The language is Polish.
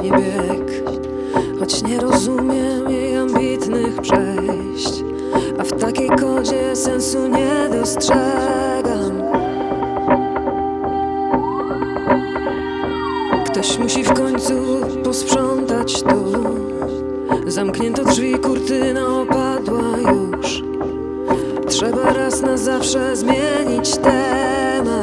właśnie bieg, choć nie rozumiem jej ambitnych przejść, a w takiej kodzie sensu nie dostrzegam. Ktoś musi w końcu posprzątać tu. Zamknięto drzwi, kurtyna opadła już. Trzeba raz na zawsze zmienić temat.